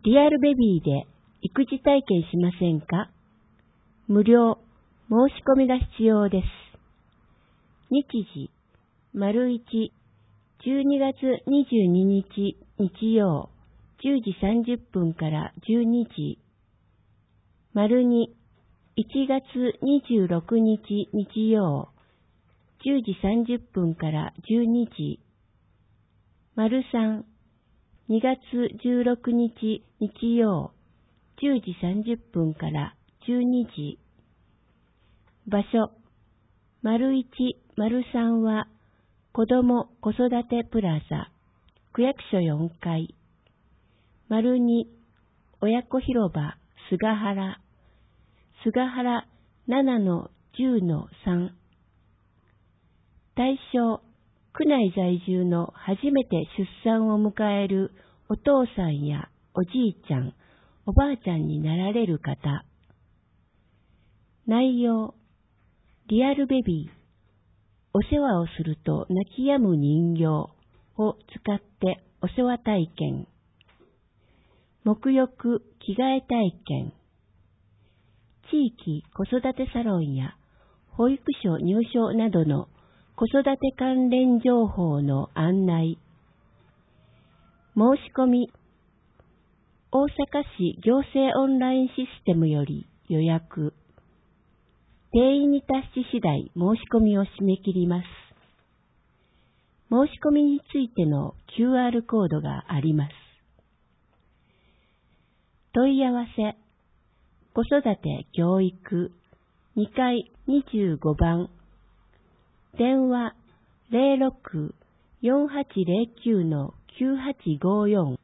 リアルベビーで育児体験しませんか？無料、申し込みが必要です。日時、1、12月22日日曜、10時30分から12時。2、1月26日日曜、10時30分から12時。3、2月16日日曜、10時30分から12時。場所、1、3は、子ども子育てプラザ、区役所4階。2、親子広場、菅原 7-10-3。対象、区内在住の初めて出産を迎えるお父さんやおじいちゃん、おばあちゃんになられる方。内容、リアルベビー、お世話をすると泣き止む人形を使ってお世話体験。沐浴着替え体験。地域子育てサロンや保育所入所などの子育て関連情報の案内。申し込み、大阪市行政オンラインシステムより予約。定員に達し次第申し込みを締め切ります。申し込みについての QR コードがあります。問い合わせ、子育て教育2階25番。電話 06-4809-9854